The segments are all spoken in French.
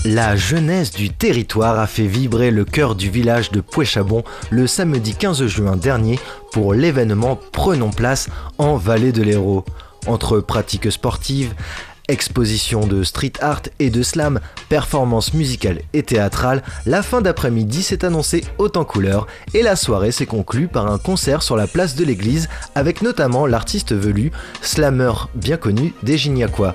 La jeunesse du territoire a fait vibrer le cœur du village de Pouéchabon le samedi 15 juin dernier pour l'événement Prenons place en Vallée de l'Hérault. Entre pratiques sportives, expositions de street art et de slam, performances musicales et théâtrales, la fin d'après-midi s'est annoncée haute en couleurs et la soirée s'est conclue par un concert sur la place de l'église avec notamment l'artiste velu, slameur bien connu des Gignacois.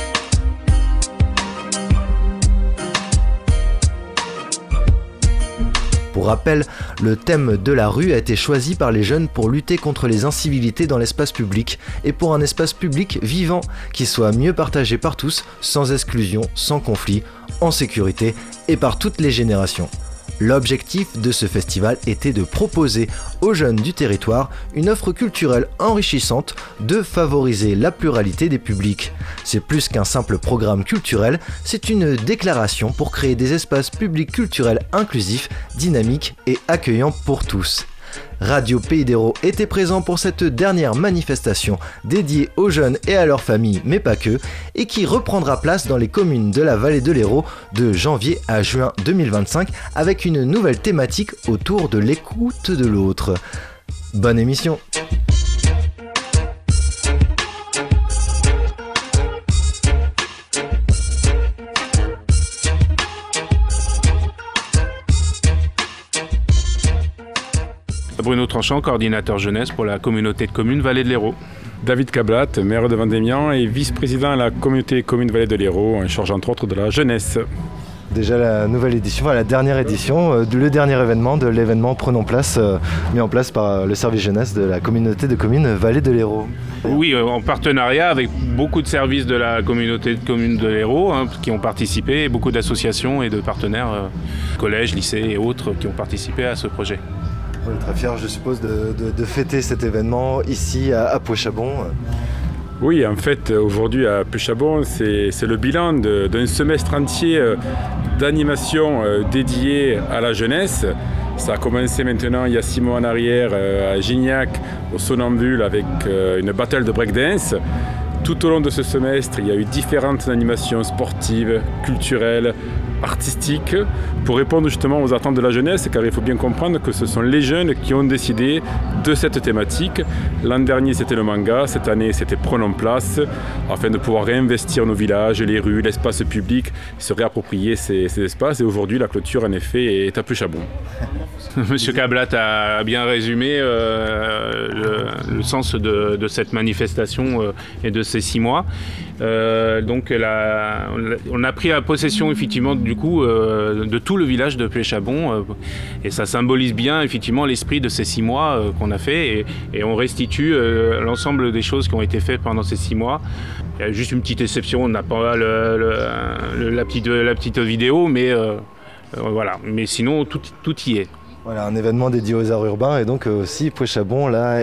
Pour rappel, le thème de la rue a été choisi par les jeunes pour lutter contre les incivilités dans l'espace public et pour un espace public vivant qui soit mieux partagé par tous, sans exclusion, sans conflit, en sécurité et par toutes les générations. L'objectif de ce festival était de proposer aux jeunes du territoire une offre culturelle enrichissante, de favoriser la pluralité des publics. C'est plus qu'un simple programme culturel, c'est une déclaration pour créer des espaces publics culturels inclusifs, dynamiques et accueillants pour tous. Radio Pays d'Hérault était présent pour cette dernière manifestation dédiée aux jeunes et à leurs familles, mais pas que, et qui reprendra place dans les communes de la vallée de l'Hérault de janvier à juin 2025 avec une nouvelle thématique autour de l'écoute de l'autre. Bonne émission! Bruno Tranchant, coordinateur jeunesse pour la communauté de communes Vallée de l'Hérault. David Cablat, maire de Vendémian et vice-président de la communauté des communes Vallée de l'Hérault, en charge entre autres de la jeunesse. Déjà la nouvelle édition, la dernière édition, le dernier événement de l'événement Prenons place, mis en place par le service jeunesse de la communauté de communes Vallée de l'Hérault. Oui, en partenariat avec beaucoup de services de la communauté de communes de l'Hérault qui ont participé, et beaucoup d'associations et de partenaires, collèges, lycées et autres qui ont participé à ce projet. On est très fiers, je suppose, de fêter cet événement ici à Pouéchabon. Oui, en fait, aujourd'hui à Pouéchabon, c'est le bilan d'un semestre entier d'animation dédié à la jeunesse. Ça a commencé maintenant il y a 6 mois en arrière à Gignac, au Somnambule, avec une battle de breakdance. Tout au long de ce semestre, il y a eu différentes animations sportives, culturelles, artistiques, pour répondre justement aux attentes de la jeunesse, car il faut bien comprendre que ce sont les jeunes qui ont décidé de cette thématique. L'an dernier, c'était le manga, cette année, c'était Prenons place, afin de pouvoir réinvestir nos villages, les rues, l'espace public, se réapproprier ces espaces. Et aujourd'hui, la clôture, en effet, est à Pouéchabon. Monsieur Cablat a bien résumé le sens de cette manifestation et de ces 6 mois. Donc on a pris possession effectivement du coup de tout le village de Pouéchabon et ça symbolise bien effectivement l'esprit de ces 6 mois qu'on a fait et on restitue l'ensemble des choses qui ont été faites pendant ces 6 mois. Il y a juste une petite exception, on n'a pas la petite vidéo, mais voilà. Mais sinon tout y est. Voilà, un événement dédié aux arts urbains et donc aussi Pouéchabon là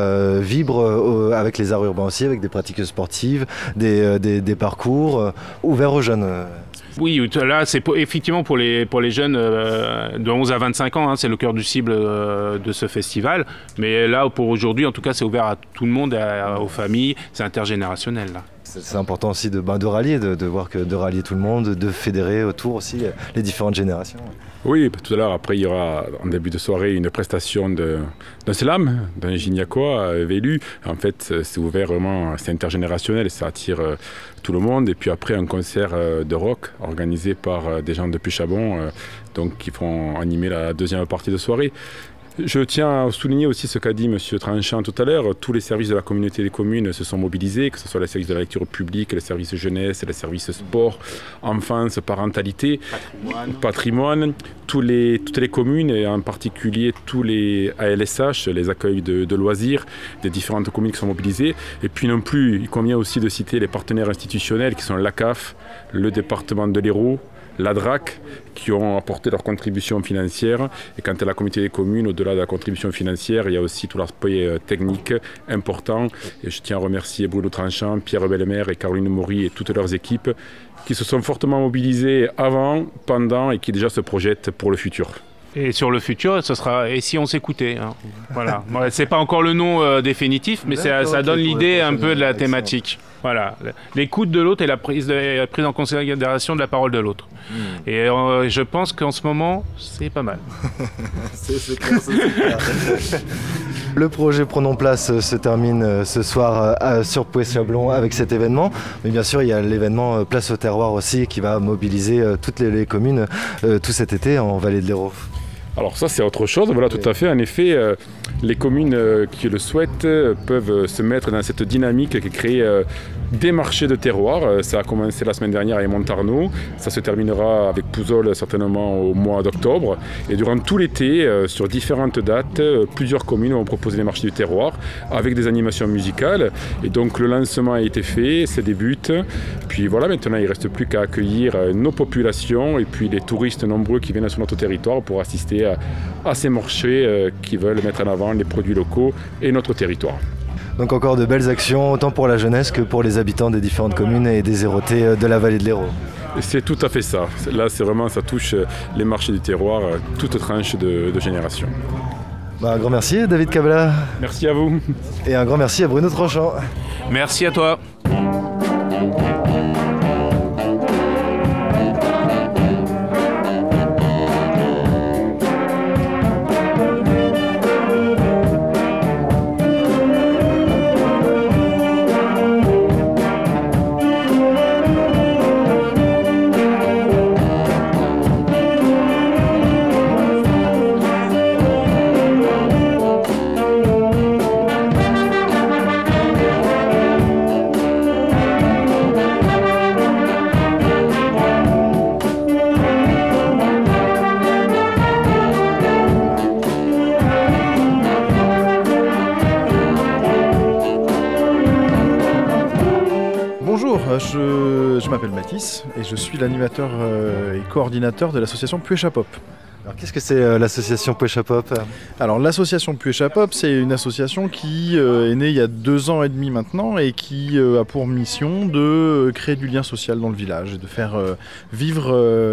vibre avec les arts urbains aussi, avec des pratiques sportives, des parcours ouverts aux jeunes. Oui, là c'est effectivement pour les jeunes de 11 à 25 ans, c'est le cœur du cible de ce festival. Mais là pour aujourd'hui, en tout cas, c'est ouvert à tout le monde, aux familles, c'est intergénérationnel là. C'est important aussi de rallier, de voir de rallier tout le monde, de fédérer autour aussi les différentes générations. Oui, tout à l'heure, après, il y aura en début de soirée une prestation d'un slam, d'un Gignacois vélu. En fait, c'est ouvert vraiment, c'est intergénérationnel, ça attire tout le monde. Et puis après, un concert de rock organisé par des gens de Pouéchabon, donc qui vont animer la deuxième partie de soirée. Je tiens à souligner aussi ce qu'a dit M. Tranchant tout à l'heure. Tous les services de la communauté des communes se sont mobilisés, que ce soit les services de la lecture publique, les services jeunesse, les services sport, enfance, parentalité, patrimoine. Toutes les communes, et en particulier tous les ALSH, les accueils de loisirs, des différentes communes qui sont mobilisées. Et puis non plus, il convient aussi de citer les partenaires institutionnels qui sont l'ACAF, le département de l'Hérault, la DRAC, qui ont apporté leur contribution financière. Et quant à la communauté des communes, au-delà de la contribution financière, il y a aussi tout l'aspect technique important. Et je tiens à remercier Bruno Tranchant, Pierre Bellemer et Caroline Maury et toutes leurs équipes qui se sont fortement mobilisées avant, pendant et qui déjà se projettent pour le futur. Et sur le futur, ce sera « Et si on s'écoutait » Voilà. Ouais, c'est pas encore le nom définitif, mais ça donne l'idée un peu de la thématique. Voilà. L'écoute de l'autre et la prise en considération de la parole de l'autre. Et je pense qu'en ce moment, c'est pas mal. c'est clair. Le projet Prenons Place se termine ce soir sur Pouet-Chablon avec cet événement. Mais bien sûr, il y a l'événement Place au Terroir aussi qui va mobiliser toutes les communes tout cet été en Vallée de l'Hérault. Alors ça c'est autre chose, voilà tout à fait. En effet, les communes qui le souhaitent peuvent se mettre dans cette dynamique qui est créée des marchés de terroir. Ça a commencé la semaine dernière avec Montarno, ça se terminera avec Pouzol certainement au mois d'octobre. Et durant tout l'été, sur différentes dates, plusieurs communes vont proposer des marchés du terroir avec des animations musicales. Et donc le lancement a été fait, ça débute. Puis voilà, maintenant il ne reste plus qu'à accueillir nos populations et puis les touristes nombreux qui viennent sur notre territoire pour assister à ces marchés qui veulent mettre en avant les produits locaux et notre territoire. Donc encore de belles actions, autant pour la jeunesse que pour les habitants des différentes communes et des Héraultais de la Vallée de l'Hérault. C'est tout à fait ça. Là, c'est vraiment, ça touche les marchés du terroir, toute tranche de génération. Un grand merci David Cabla. Merci à vous. Et un grand merci à Bruno Tranchant. Merci à toi. Je m'appelle Mathis et je suis l'animateur et coordinateur de l'association Puéchapop. Alors qu'est-ce que c'est l'association Puéchapop ? Alors l'association Puéchapop, c'est une association qui est née il y a 2 ans et demi maintenant et qui a pour mission de créer du lien social dans le village et de faire vivre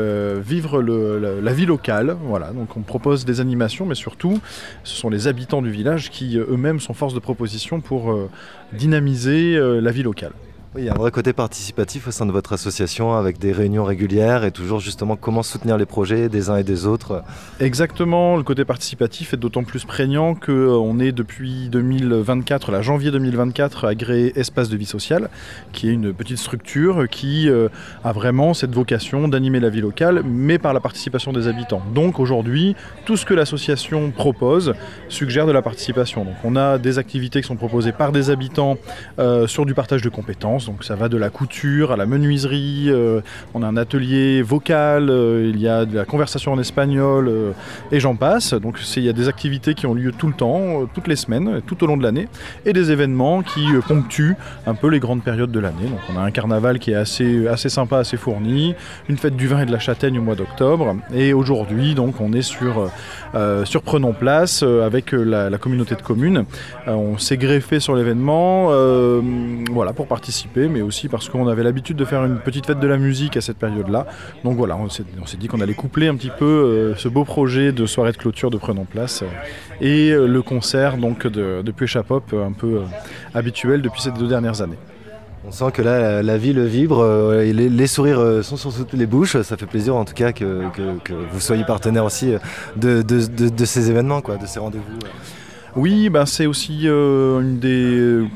la vie locale. Voilà, donc on propose des animations, mais surtout ce sont les habitants du village qui eux-mêmes sont force de proposition pour dynamiser la vie locale. Oui, il y a un vrai côté participatif au sein de votre association avec des réunions régulières et toujours justement comment soutenir les projets des uns et des autres. Exactement, le côté participatif est d'autant plus prégnant qu'on est depuis 2024, la janvier 2024, agréé Espace de vie sociale, qui est une petite structure qui a vraiment cette vocation d'animer la vie locale, mais par la participation des habitants. Donc aujourd'hui, tout ce que l'association propose suggère de la participation. Donc on a des activités qui sont proposées par des habitants sur du partage de compétences. Donc ça va de la couture à la menuiserie, on a un atelier vocal, il y a de la conversation en espagnol et j'en passe. Donc il y a des activités qui ont lieu tout le temps, toutes les semaines, tout au long de l'année, et des événements qui ponctuent un peu les grandes périodes de l'année. Donc on a un carnaval qui est assez sympa, assez fourni, une fête du vin et de la châtaigne au mois d'octobre, et aujourd'hui donc on est sur Prenons Place avec la communauté de communes. On s'est greffé sur l'événement voilà, pour participer, mais aussi parce qu'on avait l'habitude de faire une petite fête de la musique à cette période-là. Donc voilà, on s'est dit qu'on allait coupler un petit peu ce beau projet de soirée de clôture de Prenons Place et le concert donc, de Puéchapop un peu habituel depuis ces 2 dernières années. On sent que là, la ville vibre, et les sourires sont sur toutes les bouches. Ça fait plaisir en tout cas que vous soyez partenaire aussi de ces événements, quoi, de ces rendez-vous. Oui, c'est aussi une des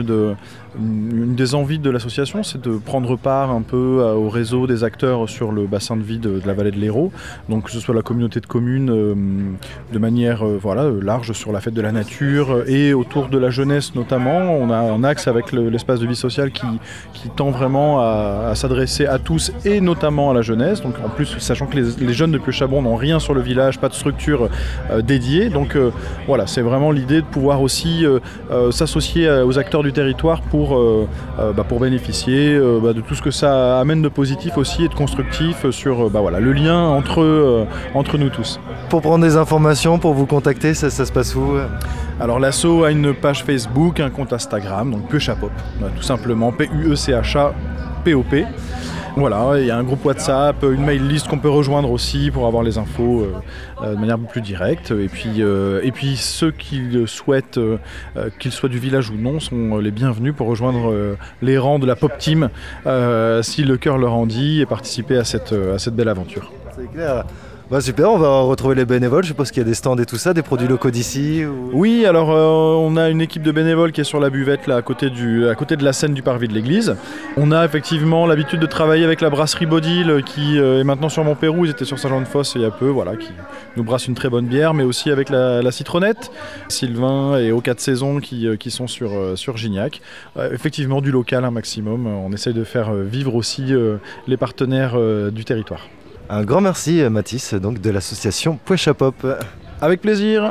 envies de l'association, c'est de prendre part un peu au réseau des acteurs sur le bassin de vie de la vallée de l'Hérault. Donc que ce soit la communauté de communes de manière large sur la fête de la nature et autour de la jeunesse notamment. On a un axe avec l'espace de vie sociale qui tend vraiment à s'adresser à tous et notamment à la jeunesse. Donc en plus, sachant que les jeunes de Puéchabon n'ont rien sur le village, pas de structure dédiée. Donc voilà, c'est vraiment l'idée de pouvoir aussi s'associer aux acteurs du territoire pour bénéficier de tout ce que ça amène de positif aussi et de constructif sur le lien entre nous tous. Pour prendre des informations, pour vous contacter, ça se passe où ? Alors l'asso a une page Facebook, un compte Instagram, donc Puéchapop, tout simplement Puechapop. Voilà, il y a un groupe WhatsApp, une mail list qu'on peut rejoindre aussi pour avoir les infos de manière plus directe. Et puis ceux qui le souhaitent, qu'ils soient du village ou non, sont les bienvenus pour rejoindre les rangs de la Pop Team si le cœur leur en dit et participer à cette belle aventure. C'est clair. Bah super, on va retrouver les bénévoles, je suppose qu'il y a des stands et tout ça, des produits locaux d'ici ou... Oui, alors on a une équipe de bénévoles qui est sur la buvette là, à côté de la scène du parvis de l'église. On a effectivement l'habitude de travailler avec la brasserie Bodil qui est maintenant sur Montpérou, ils étaient sur Saint-Jean-de-Fosse il y a peu, voilà, qui nous brasse une très bonne bière, mais aussi avec la Citronnette, Sylvain et Aux 4 Saisons qui sont sur Gignac. Effectivement du local un maximum, on essaye de faire vivre aussi les partenaires du territoire. Un grand merci Mathis donc de l'association Pouecha Pop. Avec plaisir.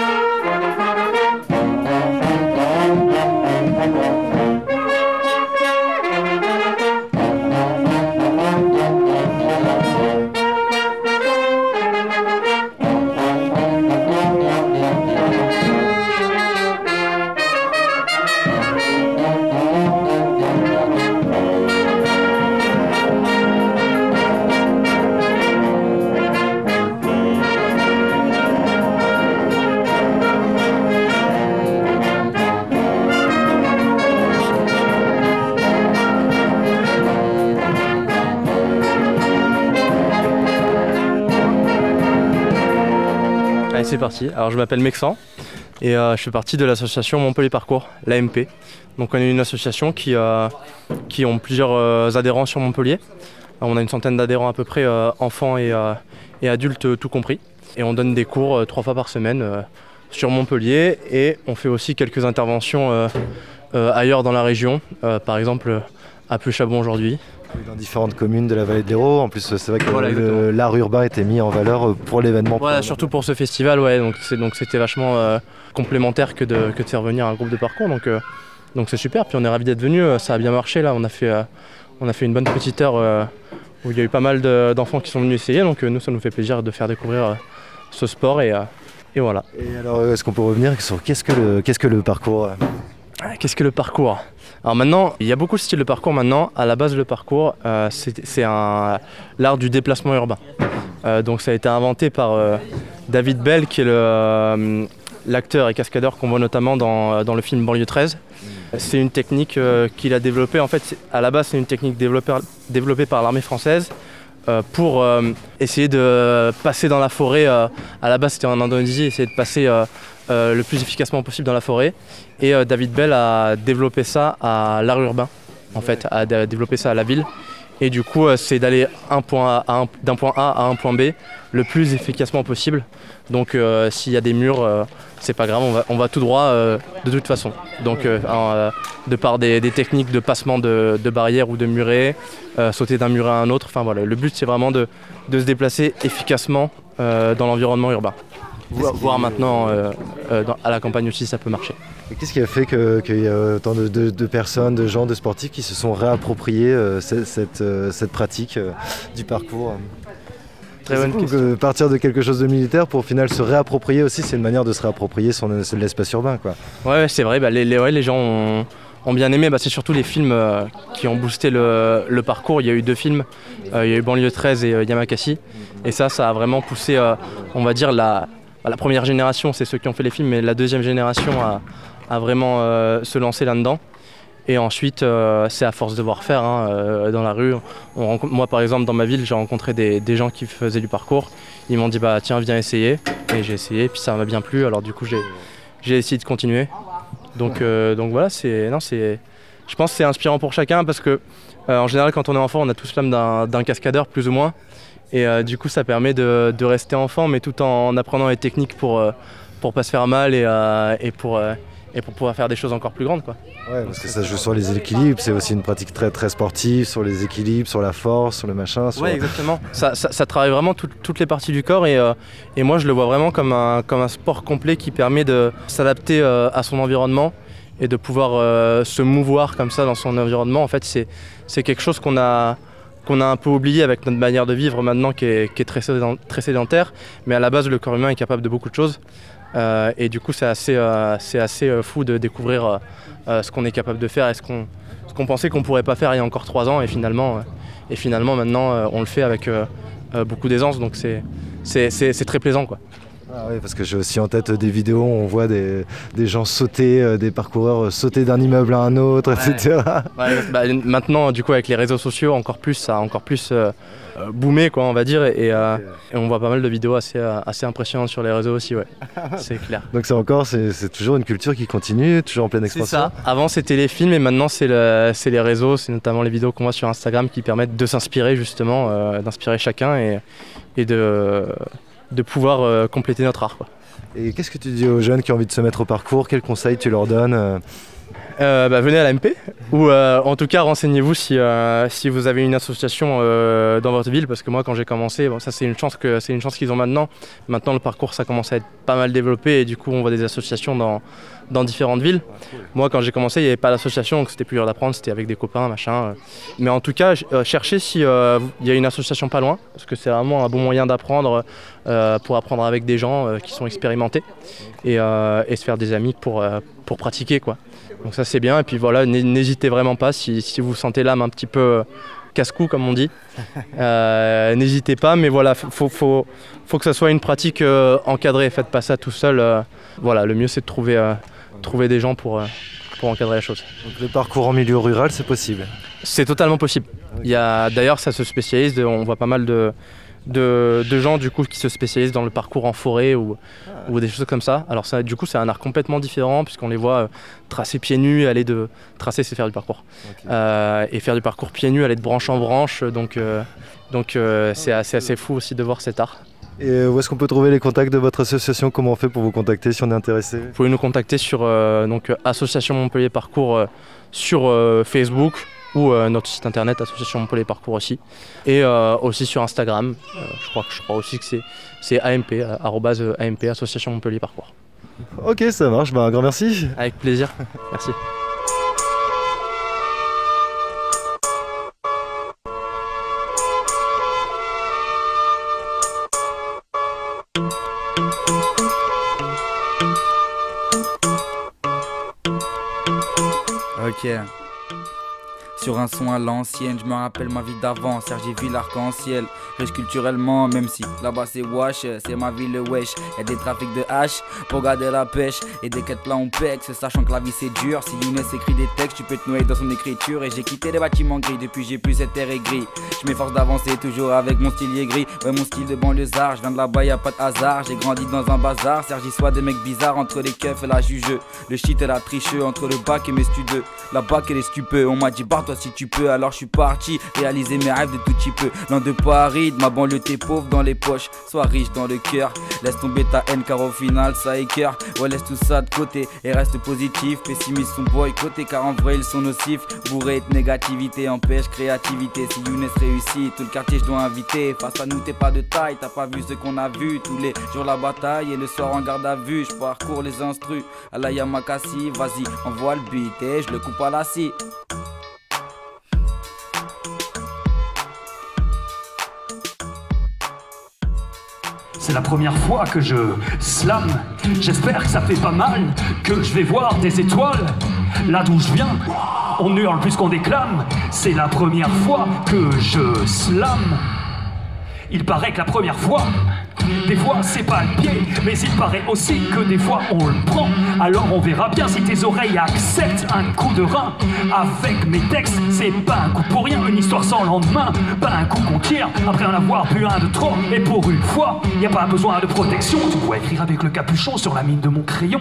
Allez, c'est parti. Alors je m'appelle Mexan et je fais partie de l'association Montpellier Parcours, l'AMP. Donc on est une association qui ont plusieurs adhérents sur Montpellier. On a une centaine d'adhérents à peu près, enfants et adultes tout compris. Et on donne des cours 3 fois par semaine sur Montpellier et on fait aussi quelques interventions ailleurs dans la région, par exemple à Plouchabon aujourd'hui. Dans différentes communes de la vallée de l'Hérault. En plus, c'est vrai que voilà, l'art urbain était mis en valeur pour l'événement. Voilà, surtout pour ce festival, ouais. Donc c'était vachement complémentaire que de faire venir un groupe de parcours. Donc c'est super. Puis on est ravis d'être venus. Ça a bien marché là. On a fait une bonne petite heure où il y a eu pas mal d'enfants qui sont venus essayer. Donc nous, ça nous fait plaisir de faire découvrir ce sport et voilà. Et alors, est-ce qu'on peut revenir sur qu'est-ce que le parcours Qu'est-ce que le parcours ? Alors maintenant, il y a beaucoup de styles de parcours maintenant. À la base, le parcours, c'est l'art du déplacement urbain. Donc ça a été inventé par David Bell, qui est l'acteur et cascadeur qu'on voit notamment dans le film Banlieue 13. C'est une technique qu'il a développée. En fait, à la base, c'est une technique développée par l'armée française pour essayer de passer dans la forêt. À la base, c'était en Indonésie, essayer de passer le plus efficacement possible dans la forêt. Et David Bell a développé ça à l'art urbain, en fait, a développé ça à la ville. Et du coup, c'est d'aller d'un point A à un point B le plus efficacement possible. Donc s'il y a des murs, c'est pas grave, on va tout droit de toute façon. Donc de par des techniques de passement de barrières ou de murets, sauter d'un muret à un autre. Enfin voilà, le but c'est vraiment de se déplacer efficacement dans l'environnement urbain. Voire maintenant à la campagne aussi ça peut marcher. Et qu'est-ce qui a fait qu'il y a autant de personnes, de gens, de sportifs qui se sont réappropriés cette pratique du parcours Très bonne question. Partir de quelque chose de militaire pour au final se réapproprier aussi, c'est une manière de se réapproprier l'espace urbain, quoi. Ouais, c'est vrai, les gens ont bien aimé. C'est surtout les films qui ont boosté le parcours. Il y a eu 2 films, il y a eu Banlieue 13 et Yamakasi. Et ça a vraiment poussé, on va dire, la première génération, c'est ceux qui ont fait les films, mais la deuxième génération a vraiment se lancer là-dedans. Et ensuite, c'est à force de voir faire dans la rue. Moi, par exemple, dans ma ville, j'ai rencontré des gens qui faisaient du parcours. Ils m'ont dit tiens, viens essayer. Et j'ai essayé, puis ça m'a bien plu. Alors du coup, j'ai essayé de continuer. Donc voilà, je pense que c'est inspirant pour chacun parce que en général, quand on est enfant, on a tous l'âme d'un cascadeur, plus ou moins. Et du coup, ça permet de rester enfant, mais tout en apprenant les techniques pour pas se faire mal et pour pouvoir faire des choses encore plus grandes, quoi. Ouais, parce que ça joue sur les équilibres, c'est aussi une pratique très très sportive, sur les équilibres, sur la force, sur le machin. Ouais, exactement. Ça travaille vraiment toutes les parties du corps et moi je le vois vraiment comme un sport complet qui permet de s'adapter à son environnement et de pouvoir se mouvoir comme ça dans son environnement. En fait, c'est quelque chose qu'on a un peu oublié avec notre manière de vivre maintenant qui est très sédentaire, mais à la base le corps humain est capable de beaucoup de choses. Et du coup, c'est assez fou de découvrir ce qu'on est capable de faire et ce qu'on pensait qu'on pourrait pas faire il y a encore 3 ans. Et finalement maintenant, on le fait avec beaucoup d'aisance. Donc c'est très plaisant, quoi. Ah oui, parce que j'ai aussi en tête des vidéos où on voit des gens sauter, des parcoureurs sauter d'un immeuble à un autre, etc. Ouais, maintenant, du coup, avec les réseaux sociaux, ça a encore plus boomé, quoi, on va dire, et on voit pas mal de vidéos assez impressionnantes sur les réseaux aussi, ouais. C'est clair. Donc c'est toujours une culture qui continue, toujours en pleine expansion. C'est ça. Avant, c'était les films, et maintenant, c'est les réseaux, c'est notamment les vidéos qu'on voit sur Instagram qui permettent de s'inspirer, justement, d'inspirer chacun et de pouvoir compléter notre art, quoi. Et qu'est-ce que tu dis aux jeunes qui ont envie de se mettre au parcours? Quels conseils tu leur donnes? Venez à la MP, ou en tout cas renseignez-vous si vous avez une association dans votre ville, parce que moi quand j'ai commencé, ça c'est une chance qu'ils ont maintenant. Maintenant le parcours ça commence à être pas mal développé et du coup on voit des associations dans différentes villes. Moi quand j'ai commencé il n'y avait pas d'association, donc c'était plus dur d'apprendre, c'était avec des copains machin. Mais en tout cas cherchez si il y a une association pas loin, parce que c'est vraiment un bon moyen d'apprendre, pour apprendre avec des gens qui sont expérimentés et se faire des amis pour pratiquer, quoi. Donc ça c'est bien, et puis voilà, n'hésitez vraiment pas si vous sentez l'âme un petit peu casse-cou comme on dit. N'hésitez pas, mais voilà, faut que ça soit une pratique encadrée, faites pas ça tout seul. Voilà, le mieux c'est de trouver des gens pour encadrer la chose. Donc le parcours en milieu rural, c'est possible? C'est totalement possible. Okay. D'ailleurs ça se spécialise, on voit pas mal de gens du coup qui se spécialisent dans le parcours en forêt ou des choses comme ça. Alors ça, du coup c'est un art complètement différent puisqu'on les voit tracer pieds nus, tracer c'est faire du parcours. Okay. Et faire du parcours pieds nus, aller de branche en branche, donc c'est assez fou aussi de voir cet art. Et où est-ce qu'on peut trouver les contacts de votre association? Comment on fait pour vous contacter si on est intéressé? Vous pouvez nous contacter sur Association Montpellier Parcours sur Facebook, ou notre site internet Association Montpellier Parcours aussi, et aussi sur Instagram. Je crois aussi que c'est AMP, @AMP, Association Montpellier Parcours. Ok, ça marche, un grand merci. Avec plaisir, merci. Ok. Sur un son à l'ancienne, je me rappelle ma vie d'avant. Serge, j'ai vu l'arc-en-ciel, riche culturellement, même si là-bas c'est wash, c'est ma ville le wesh. Y'a des trafics de hache pour garder la pêche et des quêtes là on pexe, sachant que la vie c'est dur. Si Younes écrit des textes, tu peux te noyer dans son écriture. Et j'ai quitté les bâtiments gris, depuis j'ai plus cette terre gris. Je m'efforce d'avancer toujours avec mon style gris. Ouais, mon style de banlieusard, je viens de là-bas, y'a pas de hasard. J'ai grandi dans un bazar, Serge y soit des mecs bizarres entre les keufs et la jugeux. Le shit et la tricheux, entre le bac et mes studeux. La bac et les stupeux, on m'a dit barre-toi si tu peux. Alors je suis parti, réaliser mes rêves de tout petit peu. Loin de Paris, de ma banlieue t'es pauvre dans les poches. Sois riche dans le cœur, laisse tomber ta haine car au final ça écœure. Ouais, laisse tout ça de côté et reste positif. Pessimiste sont boycottés car en vrai ils sont nocifs. Bourré de négativité empêche créativité. Si Younes réussit, tout le quartier je dois inviter. Face à nous t'es pas de taille, t'as pas vu ce qu'on a vu. Tous les jours la bataille et le soir en garde à vue. Je parcours les instrus à la Yamakasi. Vas-y, envoie le beat et je le coupe à la scie. C'est la première fois que je slam. J'espère que ça fait pas mal, que je vais voir des étoiles. Là d'où je viens, on hurle plus qu'on déclame. C'est la première fois que je slam. Il paraît que la première fois, des fois c'est pas le pied, mais il paraît aussi que des fois on le prend. Alors on verra bien si tes oreilles acceptent un coup de rein. Avec mes textes, c'est pas un coup pour rien, une histoire sans lendemain. Pas un coup qu'on tire, après en avoir bu un de trop. Et pour une fois, y a pas besoin de protection. Tu dois écrire avec le capuchon sur la mine de mon crayon.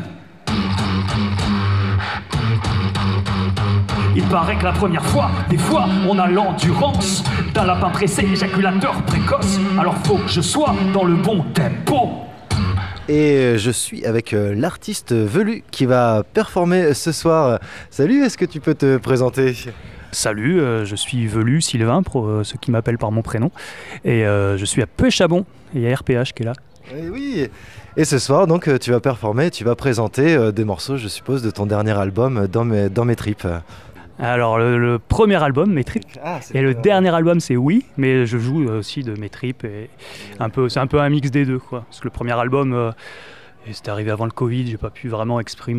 Il paraît que la première fois, des fois, on a l'endurance d'un lapin pressé, éjaculateur précoce. Alors faut que je sois dans le bon tempo. Et je suis avec l'artiste Velu qui va performer ce soir. Salut, est-ce que tu peux te présenter ? Salut, je suis Velu Sylvain, pour ceux qui m'appellent par mon prénom. Et je suis à Pêche-à-Bon, et il y a RPH qui est là. Et oui. Et ce soir, donc, tu vas performer, tu vas présenter des morceaux, je suppose, de ton dernier album, Dans mes tripes. Alors, le premier album, Mes tripes, et le dernier album, c'est Oui, mais je joue aussi de Mes tripes. Et c'est un peu un mix des deux, quoi. Parce que le premier album, Et c'était arrivé avant le Covid, j'ai pas pu vraiment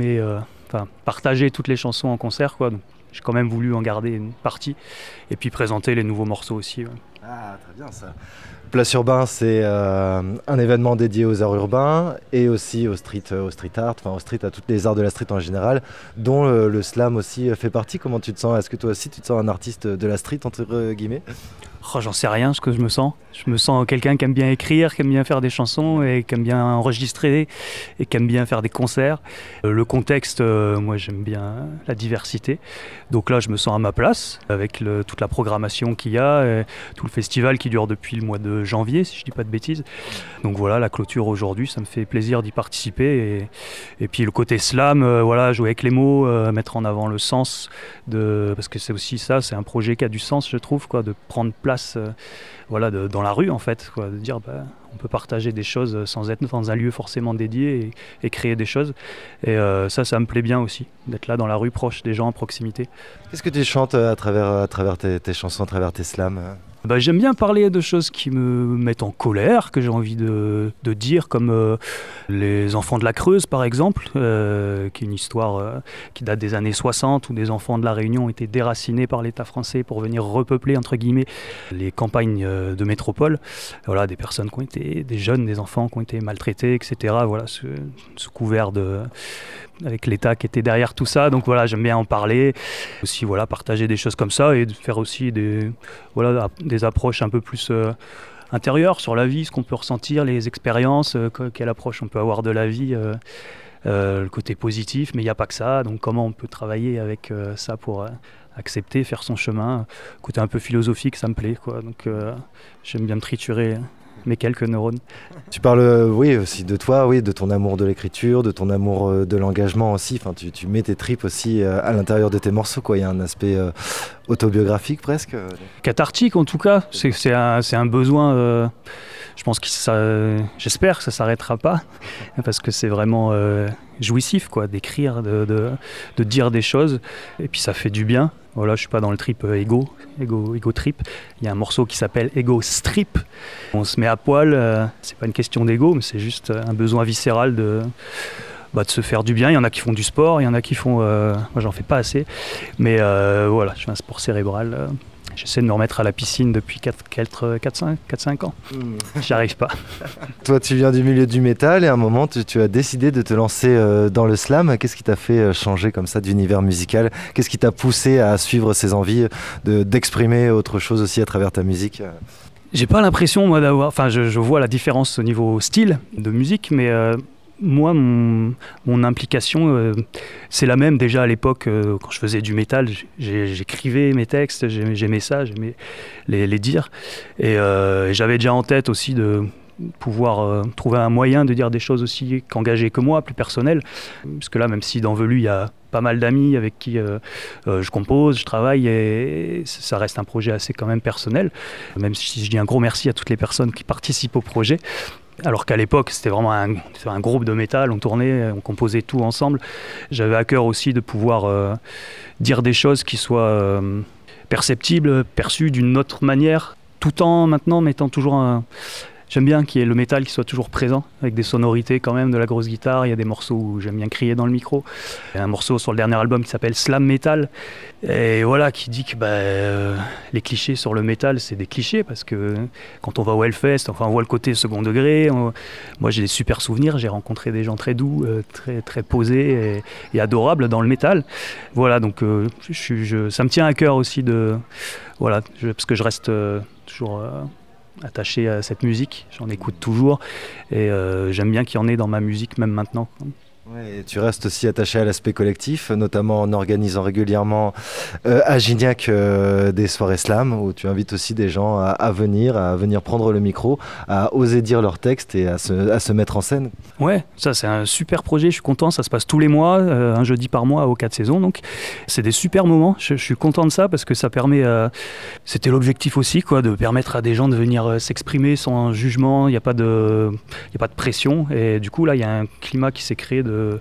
partager toutes les chansons en concert, quoi. Donc, j'ai quand même voulu en garder une partie et puis présenter les nouveaux morceaux aussi. Ouais. Ah, très bien ça. Place Urbain, c'est un événement dédié aux arts urbains et aussi au street art, au street, à toutes les arts de la street en général, dont le slam aussi fait partie. Comment tu te sens ? Est-ce que toi aussi tu te sens un artiste de la street, entre guillemets ? J'en sais rien, ce que je me sens. Je me sens quelqu'un qui aime bien écrire, qui aime bien faire des chansons et qui aime bien enregistrer et qui aime bien faire des concerts. Le contexte, moi j'aime bien la diversité. Donc là, je me sens à ma place avec toute la programmation qu'il y a, et tout le festival qui dure depuis le mois de janvier, si je dis pas de bêtises. Donc voilà, la clôture aujourd'hui, ça me fait plaisir d'y participer. Et puis le côté slam, jouer avec les mots, mettre en avant le sens, parce que c'est aussi ça, c'est un projet qui a du sens, je trouve, quoi, de prendre place dans la rue en fait, quoi, de dire on peut partager des choses sans être dans un lieu forcément dédié et créer des choses, et ça me plaît bien aussi d'être là dans la rue, proche des gens, à proximité. Qu'est-ce que tu chantes à travers tes chansons, à travers tes slams ? J'aime bien parler de choses qui me mettent en colère, que j'ai envie de dire, comme les enfants de la Creuse par exemple, qui est une histoire qui date des années 60, où des enfants de la Réunion ont été déracinés par l'État français pour venir repeupler entre guillemets les campagnes de métropole. Voilà, des personnes qui ont été, des jeunes, des enfants qui ont été maltraités, etc. Voilà, sous couvert avec l'État qui était derrière tout ça. Donc voilà, j'aime bien en parler. Aussi partager des choses comme ça et de faire aussi des approches un peu plus intérieures sur la vie, ce qu'on peut ressentir, les expériences, quelle approche on peut avoir de la vie, le côté positif, mais il n'y a pas que ça. Donc comment on peut travailler avec ça pour accepter, faire son chemin. Côté un peu philosophique, ça me plaît, quoi. Donc j'aime bien me triturer mes quelques neurones. Tu parles aussi de toi, de ton amour de l'écriture, de ton amour de l'engagement aussi. Enfin, tu mets tes tripes aussi à l'intérieur de tes morceaux, quoi. Il y a un aspect autobiographique presque. Cathartique en tout cas. C'est un besoin. Je pense j'espère que ça s'arrêtera pas, parce que c'est vraiment jouissif, quoi, d'écrire, de dire des choses, et puis ça fait du bien. Voilà, je suis pas dans le trip ego trip. Il y a un morceau qui s'appelle Ego Strip. On se met à poil, c'est pas une question d'ego, mais c'est juste un besoin viscéral de se faire du bien. Il y en a qui font du sport, il y en a qui font... moi j'en fais pas assez, mais je fais un sport cérébral. J'essaie de me remettre à la piscine depuis 4-5 ans. J'y arrive pas. Toi, tu viens du milieu du métal et à un moment, tu as décidé de te lancer dans le slam. Qu'est-ce qui t'a fait changer comme ça d'univers musical ? Qu'est-ce qui t'a poussé à suivre ces envies d'exprimer autre chose aussi à travers ta musique ? J'ai pas l'impression, moi, d'avoir... Enfin, je vois la différence au niveau style de musique, mais... Moi, mon implication, c'est la même déjà à l'époque, quand je faisais du métal, j'écrivais mes textes, j'aimais ça, j'aimais les dire. Et j'avais déjà en tête aussi de pouvoir trouver un moyen de dire des choses aussi engagées que moi, plus personnelles. Parce que là, même si dans Velu, il y a pas mal d'amis avec qui je compose, je travaille, et ça reste un projet assez quand même personnel. Même si je dis un gros merci à toutes les personnes qui participent au projet. Alors qu'à l'époque, c'était vraiment un groupe de métal, on tournait, on composait tout ensemble. J'avais à cœur aussi de pouvoir dire des choses qui soient perceptibles, perçues d'une autre manière, tout en maintenant mettant toujours J'aime bien qu'il y ait le métal qui soit toujours présent, avec des sonorités quand même, de la grosse guitare. Il y a des morceaux où j'aime bien crier dans le micro. Il y a un morceau sur le dernier album qui s'appelle Slam Metal, et voilà, qui dit que les clichés sur le métal, c'est des clichés, parce que quand on va au Hellfest, on voit le côté second degré. Moi, j'ai des super souvenirs. J'ai rencontré des gens très doux, très, très posés et adorables dans le métal. Voilà, donc ça me tient à cœur aussi parce que je reste toujours... attaché à cette musique, j'en écoute toujours, et j'aime bien qu'il y en ait dans ma musique même maintenant. Ouais, et tu restes aussi attaché à l'aspect collectif, notamment en organisant régulièrement à Gignac des soirées slam, où tu invites aussi des gens à venir prendre le micro, à oser dire leurs textes et à se mettre en scène. Ouais, ça c'est un super projet, je suis content, ça se passe tous les mois, un jeudi par mois aux 4 saisons, donc c'est des super moments, je suis content de ça, parce que ça permet, c'était l'objectif aussi, quoi, de permettre à des gens de venir s'exprimer sans jugement, il n'y a pas de pression, et du coup là il y a un climat qui s'est créé de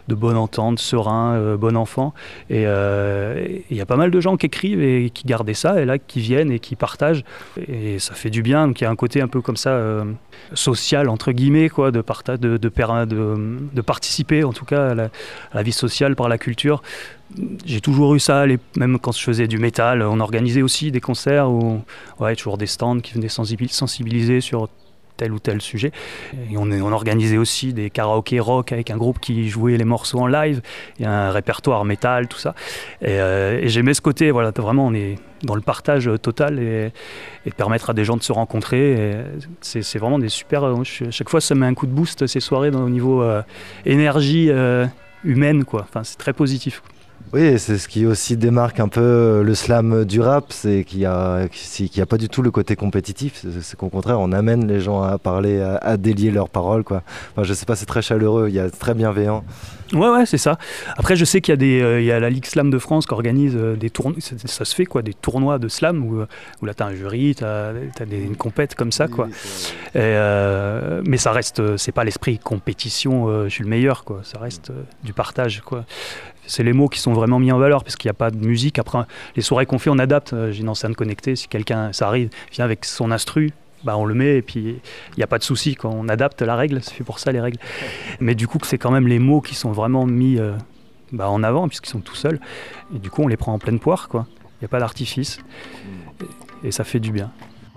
bonne entente, serein, bon enfant. Et il y a pas mal de gens qui écrivent et qui gardaient ça, et là, qui viennent et qui partagent. Et ça fait du bien. Donc il y a un côté un peu comme ça, social, entre guillemets, quoi, de participer, en tout cas, à la vie sociale par la culture. J'ai toujours eu ça, même quand je faisais du métal, on organisait aussi des concerts où toujours des stands qui venaient sensibiliser sur tel ou tel sujet. Et on organisait aussi des karaokés rock avec un groupe qui jouait les morceaux en live, il y a un répertoire métal, tout ça. Et j'aimais ce côté, voilà, vraiment on est dans le partage total et permettre à des gens de se rencontrer. Et c'est vraiment des super... chaque fois ça met un coup de boost ces soirées au niveau énergie humaine, quoi. Enfin, c'est très positif. Oui, c'est ce qui aussi démarque un peu le slam du rap, c'est qu'il y a pas du tout le côté compétitif, c'est qu'au contraire on amène les gens à parler, à délier leurs paroles, quoi. Enfin, je sais pas, c'est très chaleureux, c'est très bienveillant. Ouais, c'est ça. Après, je sais qu'il y a la Ligue Slam de France qui organise des tournois, ça se fait, quoi, des tournois de slam où là t'as un jury, t'as une compète comme ça, quoi. Mais ça reste, c'est pas l'esprit compétition, je suis le meilleur, quoi. Ça reste du partage, quoi. C'est les mots qui sont vraiment mis en valeur, parce qu'il n'y a pas de musique. Après, les soirées qu'on fait, on adapte. J'ai une enceinte connectée, si quelqu'un, ça arrive, vient avec son instru, on le met et puis il n'y a pas de souci. Quand on adapte la règle, c'est fait pour ça les règles. Mais du coup, c'est quand même les mots qui sont vraiment mis en avant, puisqu'ils sont tout seuls. Et du coup, on les prend en pleine poire, quoi. Il n'y a pas d'artifice. Et ça fait du bien.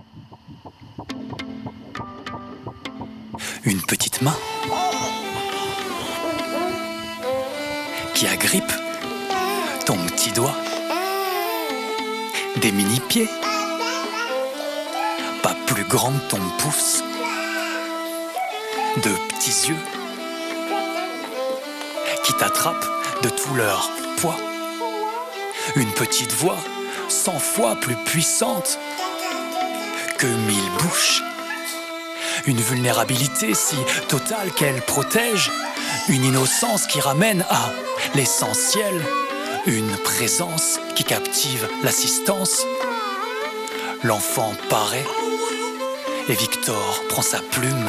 Une petite main qui agrippe ton petit doigt, des mini-pieds, pas plus grands que ton pouce, de petits yeux qui t'attrapent de tout leur poids, une petite voix 100 fois plus puissante que 1000 bouches, une vulnérabilité si totale qu'elle protège, une innocence qui ramène à l'essentiel, une présence qui captive l'assistance. L'enfant paraît et Victor prend sa plume.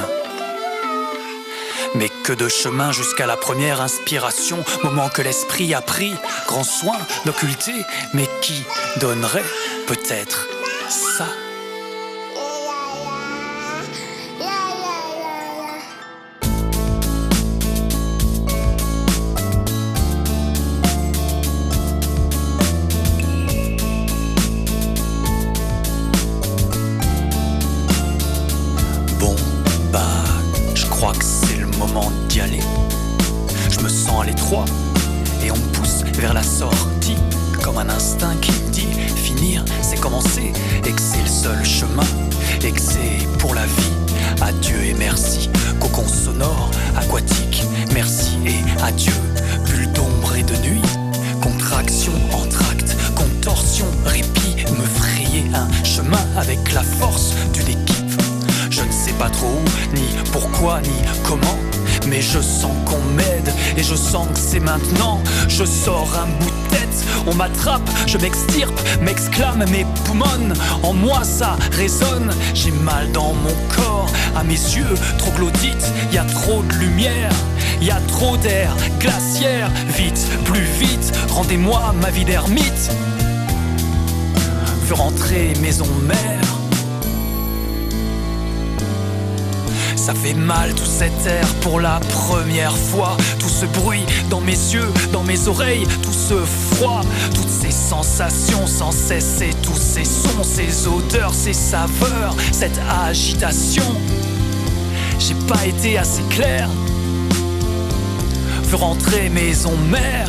Mais que de chemin jusqu'à la première inspiration, moment que l'esprit a pris grand soin d'occulter, mais qui donnerait peut-être ça. Et on me pousse vers la sortie, comme un instinct qui me dit finir, c'est commencer, et que c'est le seul chemin, et que c'est pour la vie. Adieu et merci, cocon sonore, aquatique, merci et adieu. Bulle d'ombre et de nuit, contraction, entracte, contorsion, répit, me frayer un chemin avec la force d'une équipe. Je ne sais pas trop où, ni pourquoi, ni comment, mais je sens qu'on m'aide et je sens que c'est maintenant. Je sors un bout de tête, on m'attrape, je m'extirpe, m'exclame mes poumons. En moi ça résonne, j'ai mal dans mon corps. À mes yeux, troglodytes, y a trop de lumière, y a trop d'air glaciaire. Vite, plus vite, rendez-moi ma vie d'ermite. Veux rentrer maison mère. Ça fait mal tout cet air pour la première fois. Tout ce bruit dans mes yeux, dans mes oreilles, tout ce froid, toutes ces sensations sans cesse et tous ces sons, ces odeurs, ces saveurs, cette agitation. J'ai pas été assez clair. Veux rentrer maison mère.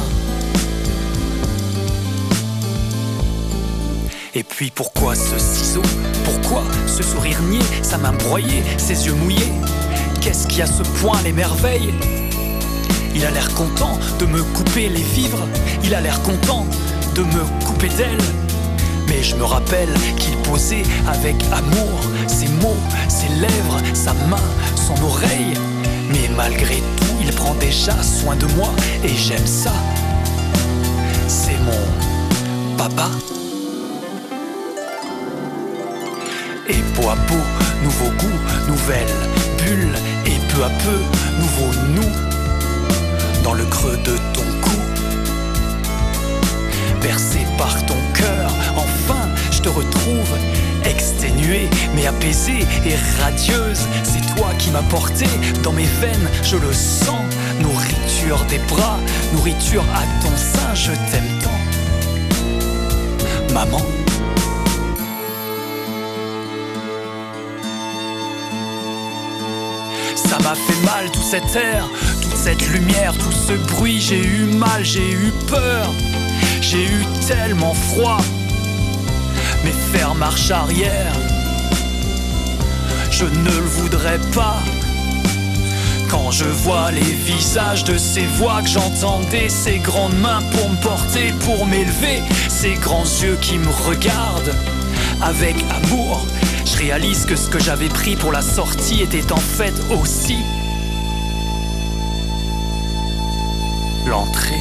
Et puis pourquoi ce ciseau? Pourquoi ce sourire niais? Sa main broyée, ses yeux mouillés. Qu'est-ce qui à ce point l'émerveille? Il a l'air content de me couper les vivres. Il a l'air content de me couper d'elle. Mais je me rappelle qu'il posait avec amour ses mots, ses lèvres, sa main, son oreille. Mais malgré tout, il prend déjà soin de moi et j'aime ça. C'est mon papa. Et peau à peau, nouveau goût, nouvelle bulle. Et peu à peu, nouveau nous. dans le creux de ton cou. Bercé par ton cœur, enfin je te retrouve, exténuée mais apaisée et radieuse. C'est toi qui m'as porté dans mes veines, je le sens. Nourriture des bras, nourriture à ton sein, je t'aime tant, maman. Ça m'a fait mal tout cet air, toute cette lumière, tout ce bruit. J'ai eu mal, j'ai eu peur, j'ai eu tellement froid. Mais faire marche arrière, je ne le voudrais pas. Quand je vois les visages de ces voix que j'entendais, ces grandes mains pour me porter, pour m'élever, ces grands yeux qui me regardent avec amour, je réalise que ce que j'avais pris pour la sortie était en fait aussi l'entrée.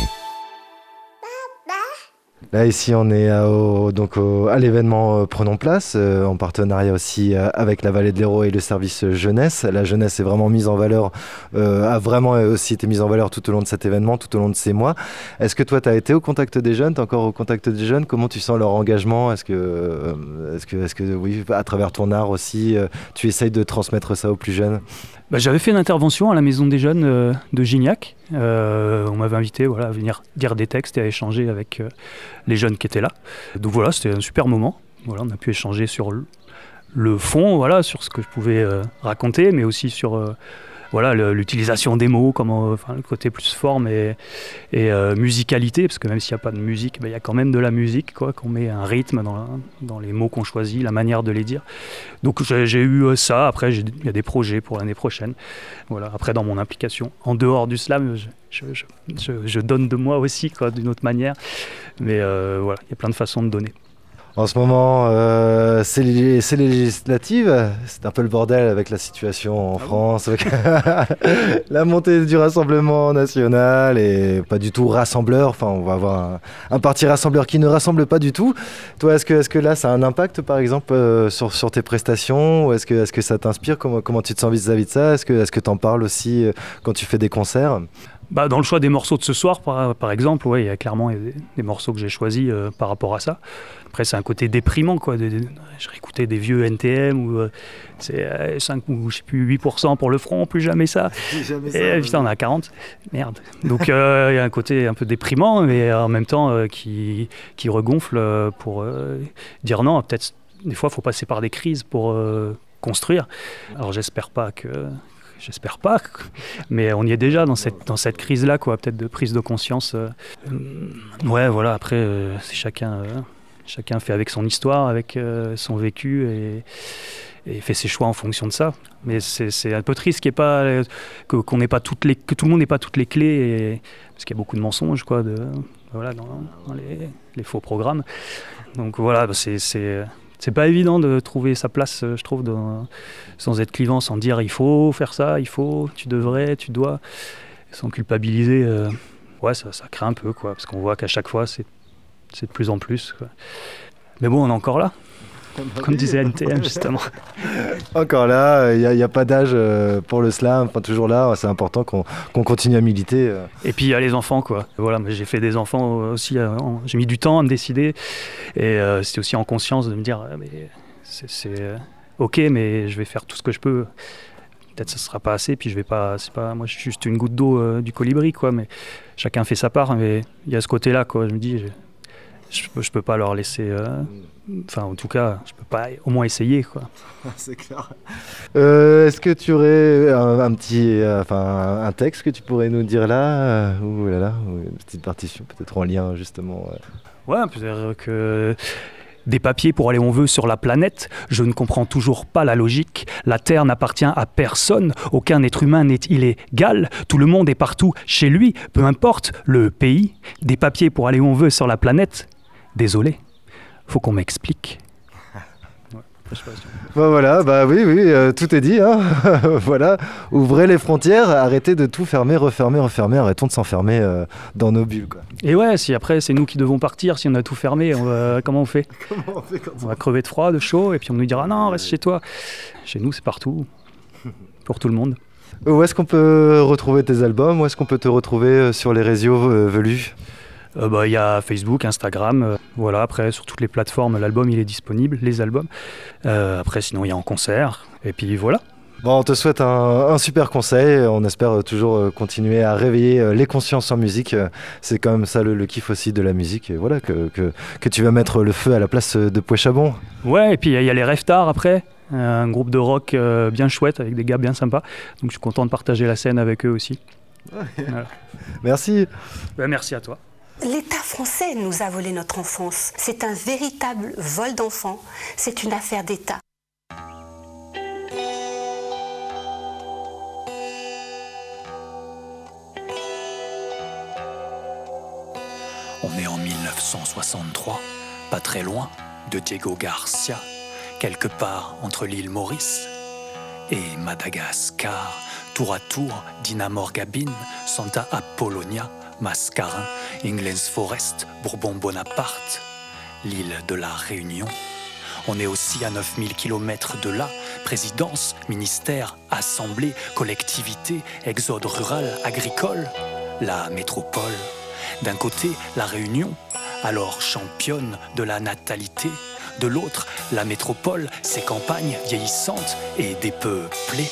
Là ici on est à l'événement Prenons Place, en partenariat aussi avec la Vallée de l'Hérault et le service jeunesse. La jeunesse est vraiment mise en valeur, a vraiment aussi été mise en valeur tout au long de cet événement, tout au long de ces mois. Est-ce que toi tu as été au contact des jeunes, tu es encore au contact des jeunes? Comment tu sens leur engagement? Est-ce que oui, à travers ton art aussi, tu essayes de transmettre ça aux plus jeunes? J'avais fait une intervention à la Maison des Jeunes de Gignac. On m'avait invité à venir dire des textes et à échanger avec les jeunes qui étaient là. Donc voilà, c'était un super moment. Voilà, on a pu échanger sur le fond, sur ce que je pouvais raconter, mais aussi sur l'utilisation des mots, le côté plus forme et musicalité, parce que même s'il n'y a pas de musique, il y a quand même de la musique, qu'on met un rythme dans les mots qu'on choisit, la manière de les dire. Donc j'ai eu ça. Après, il y a des projets pour l'année prochaine. Voilà. Après, dans mon implication, en dehors du slam, je donne de moi aussi, d'une autre manière. Mais il y a plein de façons de donner. En ce moment, c'est les législatives, c'est un peu le bordel avec la situation en France, avec la montée du Rassemblement national et pas du tout rassembleur. Enfin, on va avoir un parti rassembleur qui ne rassemble pas du tout. Toi, est-ce que là, ça a un impact, par exemple, sur tes prestations? Ou est-ce que ça t'inspire? Comment tu te sens vis-à-vis de ça? Est-ce que t'en parles aussi quand tu fais des concerts? Dans le choix des morceaux de ce soir, par exemple, il y a clairement des morceaux que j'ai choisis par rapport à ça. Après, c'est un côté déprimant, J'ai réécouté des vieux NTM où c'est 5 ou je sais plus 8% pour le front, plus jamais ça. Et putain, on est à 40. Merde. Donc il y a un côté un peu déprimant, mais en même temps qui regonfle pour dire non, peut-être des fois il faut passer par des crises pour construire. Alors j'espère pas, mais on y est déjà dans cette crise-là, peut-être de prise de conscience. Après, c'est chacun fait avec son histoire, avec son vécu et fait ses choix en fonction de ça. Mais c'est un peu triste que tout le monde n'ait pas toutes les clés, parce qu'il y a beaucoup de mensonges, dans les faux programmes. Donc voilà, c'est pas évident de trouver sa place, je trouve, sans être clivant, sans dire il faut faire ça, tu devrais, tu dois, sans culpabiliser. Ça crée un peu, parce qu'on voit qu'à chaque fois, c'est de plus en plus. Mais bon, on est encore là, comme disait NTM, justement. Encore là, il n'y a pas d'âge pour le slam, toujours là, c'est important qu'on continue à militer. Et puis il y a les enfants, Voilà, j'ai fait des enfants aussi, j'ai mis du temps à me décider, et c'était aussi en conscience de me dire, mais c'est ok, mais je vais faire tout ce que je peux. Peut-être ça ne sera pas assez, puis je vais pas, moi je suis juste une goutte d'eau du colibri, mais chacun fait sa part, mais il y a ce côté-là, je me dis, je peux pas leur laisser, en tout cas, je peux pas au moins essayer, C'est clair. Est-ce que tu aurais un texte que tu pourrais nous dire là, ou une petite partition peut-être en lien justement. Peut-être que des papiers pour aller où on veut sur la planète, je ne comprends toujours pas la logique. La Terre n'appartient à personne, aucun être humain n'est illégal, tout le monde est partout chez lui, peu importe le pays. Des papiers pour aller où on veut sur la planète, désolé, faut qu'on m'explique. Oui, tout est dit. Voilà, ouvrez les frontières, arrêtez de tout fermer, refermer, arrêtons de s'enfermer dans nos bulles. Et si après c'est nous qui devons partir, si on a tout fermé, comment on fait? On va crever de froid, de chaud, et puis on nous dira non, reste chez toi. Chez nous, c'est partout, pour tout le monde. Où est-ce qu'on peut retrouver tes albums? Où est-ce qu'on peut te retrouver sur les réseaux velus? Il y a Facebook, Instagram, voilà. Après, sur toutes les plateformes, l'album il est disponible, les albums. Après, sinon, il y a en concert. Et puis voilà. Bon, on te souhaite un super conseil. On espère toujours continuer à réveiller les consciences en musique. C'est quand même ça le kiff aussi de la musique. Et voilà, que tu vas mettre le feu à la place de Pouet-Chabon. Ouais, et puis il y a les Rêves Tard après. Un groupe de rock bien chouette avec des gars bien sympas. Donc je suis content de partager la scène avec eux aussi. Voilà. Merci. Merci à toi. L'État français nous a volé notre enfance. C'est un véritable vol d'enfants. C'est une affaire d'État. On est en 1963, pas très loin de Diego Garcia, quelque part entre l'île Maurice et Madagascar, tour à tour Dina Morgabine, Santa Apollonia, Mascarin, Ingles Forest, Bourbon Bonaparte, l'île de la Réunion. On est aussi à 9000 km de là, présidence, ministère, assemblée, collectivité, exode rural, agricole, la métropole. D'un côté, la Réunion, alors championne de la natalité. De l'autre, la métropole, ses campagnes vieillissantes et dépeuplées.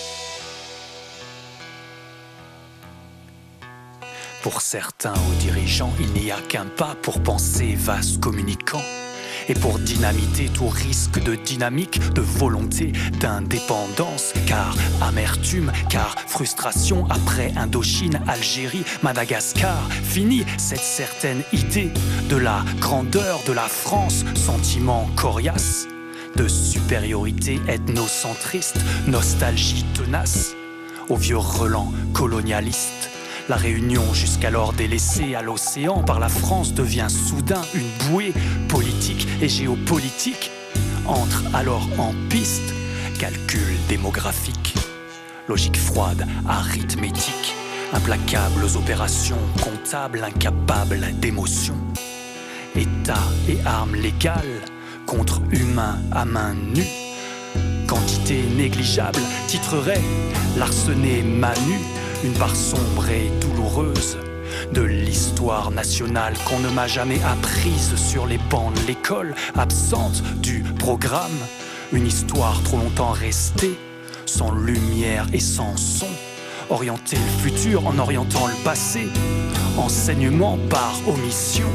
Pour certains hauts dirigeants, il n'y a qu'un pas pour penser vase communicant. Et pour dynamiter tout risque de dynamique, de volonté d'indépendance. Car amertume, car frustration après Indochine, Algérie, Madagascar. Fini cette certaine idée de la grandeur de la France, sentiment coriace de supériorité ethnocentriste, nostalgie tenace au vieux relent colonialiste. La Réunion, jusqu'alors délaissée à l'océan par la France, devient soudain une bouée politique et géopolitique. Entre alors en piste, calcul démographique, logique froide, arithmétique, implacables opérations comptables, incapables d'émotion. État et armes légales contre humains à main nue. Quantité négligeable titrerait l'arsené Manu. Une part sombre et douloureuse de l'histoire nationale qu'on ne m'a jamais apprise sur les bancs de l'école, absente du programme. Une histoire trop longtemps restée, sans lumière et sans son. Orienter le futur en orientant le passé, enseignement par omission.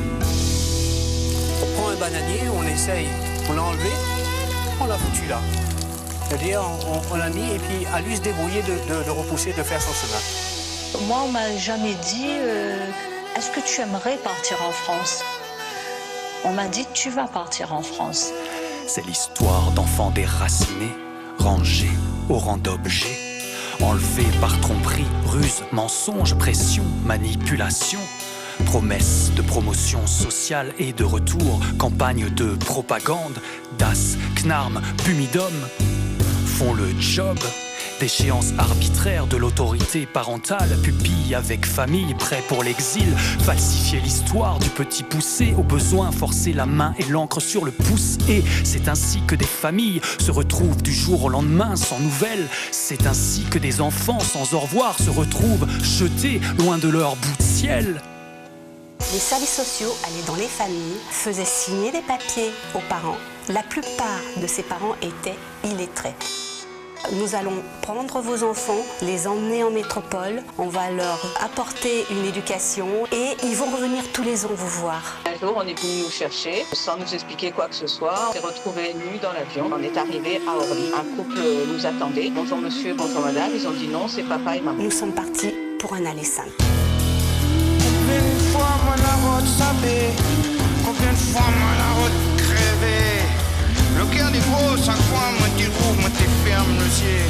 On prend un bananier, on essaye, on l'a enlevé, on l'a foutu là. C'est-à-dire, on l'a mis et puis à lui se débrouiller de repousser, de faire son chemin. Moi, on m'a jamais dit est-ce que tu aimerais partir en France? On m'a dit tu vas partir en France. C'est l'histoire d'enfants déracinés, rangés au rang d'objets, enlevés par tromperie, ruse, mensonge, pression, manipulation. Promesses de promotion sociale et de retour, campagne de propagande, DAS, CNARM, Pumidum font le job. D'échéance arbitraire de l'autorité parentale, pupille avec famille, prêt pour l'exil, falsifier l'histoire du petit poussé, au besoin forcer la main et l'encre sur le pouce. Et c'est ainsi que des familles se retrouvent du jour au lendemain sans nouvelles. C'est ainsi que des enfants sans au revoir se retrouvent jetés loin de leur bout de ciel. Les services sociaux allaient dans les familles, faisaient signer des papiers aux parents. La plupart de ces parents étaient illettrés. Nous allons prendre vos enfants, les emmener en métropole, on va leur apporter une éducation et ils vont revenir tous les ans vous voir. Un jour, on est venu nous chercher sans nous expliquer quoi que ce soit. On s'est retrouvés nus dans l'avion. On est arrivé à Orly. Un couple nous attendait. Bonjour monsieur, bonjour madame. Ils ont dit non, c'est papa et maman. Nous sommes partis pour un aller simple. Combien de fois moi la route sapée, combien de fois moi la route crevée. Le cœur des gros, chaque fois moi t'y rouvre, moi t'y ferme le ciel.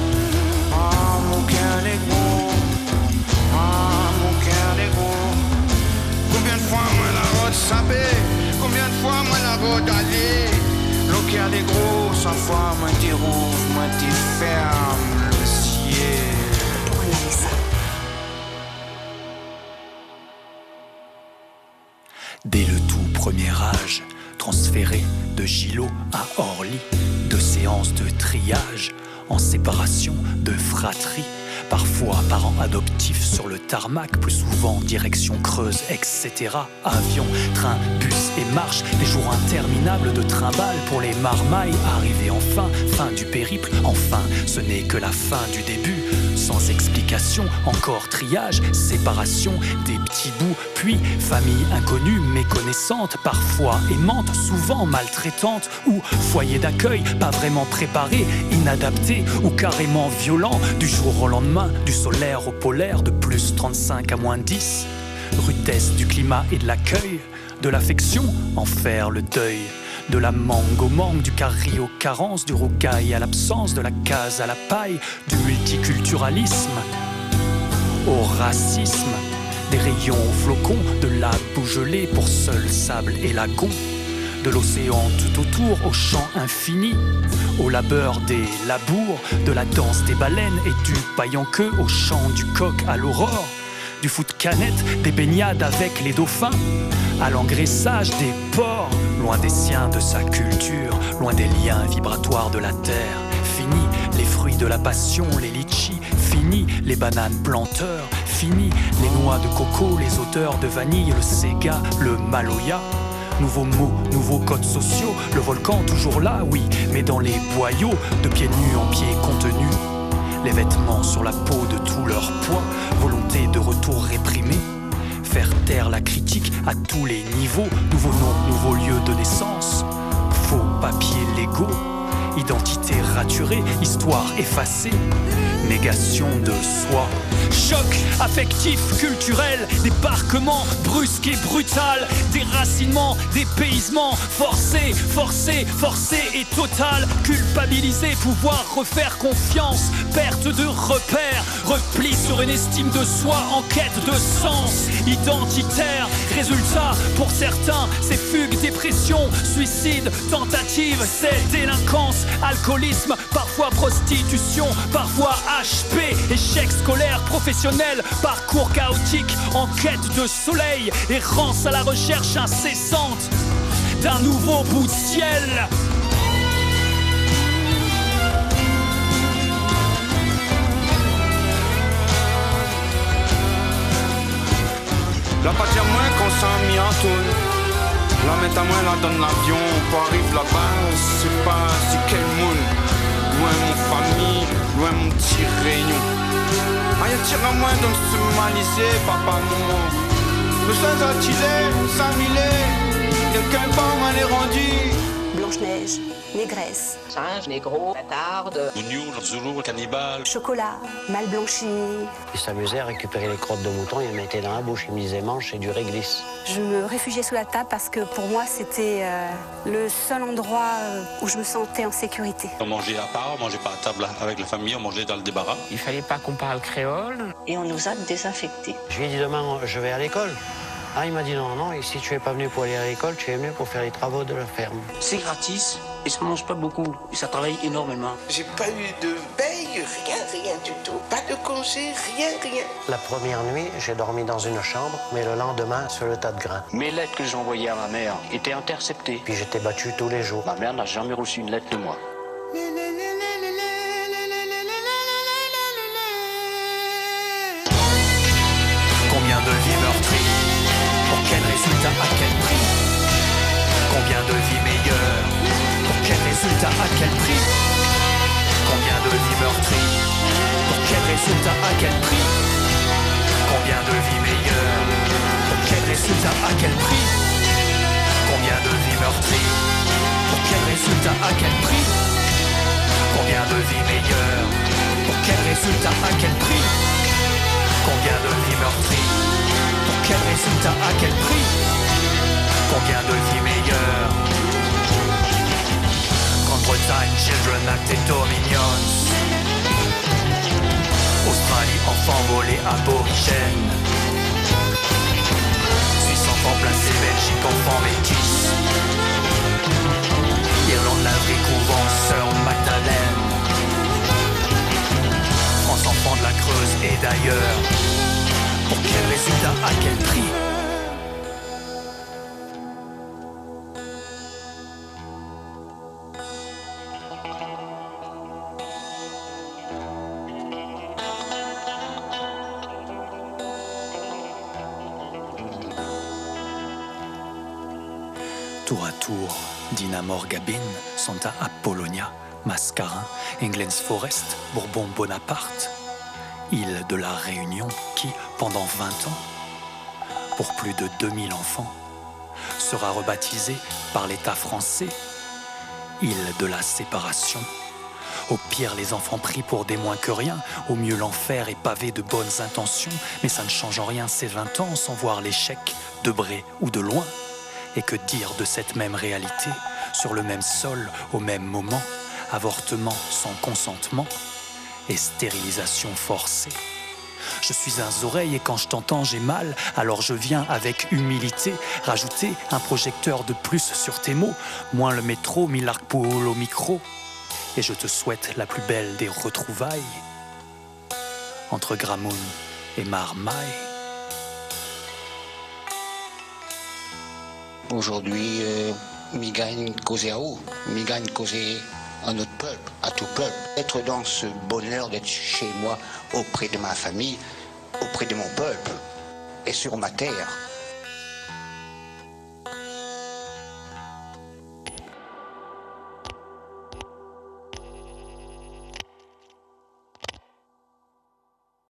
Ah mon cœur des gros, ah mon cœur des gros. Combien de fois moi la route sapée, combien de fois moi la route allée. Le cœur des gros, chaque fois moi t'y rouvre, moi t'y ferme le ciel. Pour un aller simple. Dès le tout premier âge, transféré de Gillot à Orly, de séances de triage, en séparation de fratrie, Parfois parents adoptifs sur le tarmac, plus souvent direction Creuse, etc. Avion, train, bus et marche, des jours interminables de trimballe pour les marmailles. Arrivé enfin, fin du périple, enfin, ce n'est que la fin du début. Sans explication, encore triage, séparation des petits bouts, puis famille inconnue, méconnaissante, parfois aimante, souvent maltraitante, ou foyer d'accueil, pas vraiment préparé, inadapté ou carrément violent, du jour au lendemain, du solaire au polaire, de plus 35 à moins 10. Rudesse du climat et de l'accueil, de l'affection, en faire le deuil. De la mangue au manque, du carré aux carences, du rougail à l'absence, de la case à la paille, du multiculturalisme au racisme, des rayons aux flocons, de la boue gelée pour seul sable et lagon, de l'océan tout autour au champ infini, au labeur des labours, de la danse des baleines et du paille en queue au chant du coq à l'aurore, du foot canette, des baignades avec les dauphins, à l'engraissage des porcs, loin des siens de sa culture, loin des liens vibratoires de la terre. Fini les fruits de la passion, les litchis, fini les bananes planteurs, fini les noix de coco, les odeurs de vanille, le Sega, le Maloya. Nouveaux mots, nouveaux codes sociaux, le volcan toujours là, oui, mais dans les boyaux, de pieds nus en pieds contenus. Les vêtements sur la peau de tout leur poids, volonté de retour réprimée. Faire taire la critique à tous les niveaux, nouveaux noms, nouveaux lieux de naissance, faux papiers légaux, identité raturée, histoire effacée, négation de soi. Choc affectif, culturel, débarquement brusque et brutal, déracinement, dépaysement, forcé, forcé, forcé et total, culpabilisé, pouvoir refaire confiance, perte de repères, repli sur une estime de soi en quête de sens, identitaire, résultat pour certains, c'est fugue, dépression, suicide, tentative, c'est délinquance, alcoolisme, parfois prostitution, parfois HP, échec scolaire, professionnel, parcours chaotique, en quête de soleil, errance à la recherche incessante d'un nouveau bout de ciel. La partie à moins qu'on s'en mis en tourne. La mettre à moins là dans l'avion. Pour arriver là-bas, c'est pas si quel monde. Loin mon famille, loin mon petit réunion. Ah y'a tire à moins dans ce malisé, papa, maman. Le sang attisé, sans milé. Quelqu'un part m'en est rendu. Blanche-Neige, négresse, Singe, négro, bâtarde, oignon, zoulou, cannibale, chocolat, mal blanchi. Ils s'amusaient à récupérer les crottes de mouton, ils les mettaient dans la bouche, ils me disaient mange, c'est du réglisse. Je me réfugiais sous la table parce que pour moi c'était le seul endroit où je me sentais en sécurité. On mangeait à part, on mangeait pas à table avec la famille, on mangeait dans le débarras. Il fallait pas qu'on parle créole. Et on nous a désinfectés. Je lui ai dit demain je vais à l'école. Ah, il m'a dit non, et si tu es pas venu pour aller à l'école, tu es venu pour faire les travaux de la ferme. C'est gratis et ça mange pas beaucoup et ça travaille énormément. J'ai pas eu de veille, rien du tout. Pas de congé, rien. La première nuit, j'ai dormi dans une chambre, mais le lendemain, sur le tas de grains. Mes lettres que j'envoyais à ma mère étaient interceptées. Puis j'étais battu tous les jours. Ma mère n'a jamais reçu une lettre de moi. Combien de vies meurtries? Pour quel résultat, à quel prix? Combien de vies meilleures? Pour quel résultat, à quel prix? Combien de vies meurtries? Pour quel résultat, à quel prix? Combien de vies meilleures? Pour quel résultat, à quel prix? Combien de vies meurtries? Pour quel résultat, à quel prix? Combien de vies meilleures? Pour quel résultat, à quel prix? Combien de vies meurtries? Pour quel résultat, à quel prix? Combien de vies meilleures? Grande-Bretagne, Children Acted Dominions. Australie, enfants volés aborigènes. Suisse, enfants placés, Belgique, enfants métis. Irlande, laverie, couvent, sœur Magdalene. France, enfants de la Creuse et d'ailleurs. Pour quel résultat, à quel prix? Tour à tour, Dina Morgabine, Santa Apollonia, Mascarin, Englen's Forest, Bourbon Bonaparte. Île de la Réunion qui, pendant 20 ans, pour plus de 2000 enfants, sera rebaptisée par l'État français Île de la séparation. Au pire, les enfants pris pour des moins que rien. Au mieux, l'enfer est pavé de bonnes intentions. Mais ça ne change en rien ces 20 ans sans voir l'échec, de près ou de loin. Et que dire de cette même réalité, sur le même sol, au même moment, avortement sans consentement et stérilisation forcée. Je suis un oreille et quand je t'entends j'ai mal, alors je viens avec humilité rajouter un projecteur de plus sur tes mots, moins le métro, mis l'arc-poule au micro. Et je te souhaite la plus belle des retrouvailles entre Gramoun et Marmaille. Aujourd'hui, mi gagne causer à où? Mi gagne causer à notre peuple, à tout peuple. Être dans ce bonheur d'être chez moi, auprès de ma famille, auprès de mon peuple et sur ma terre.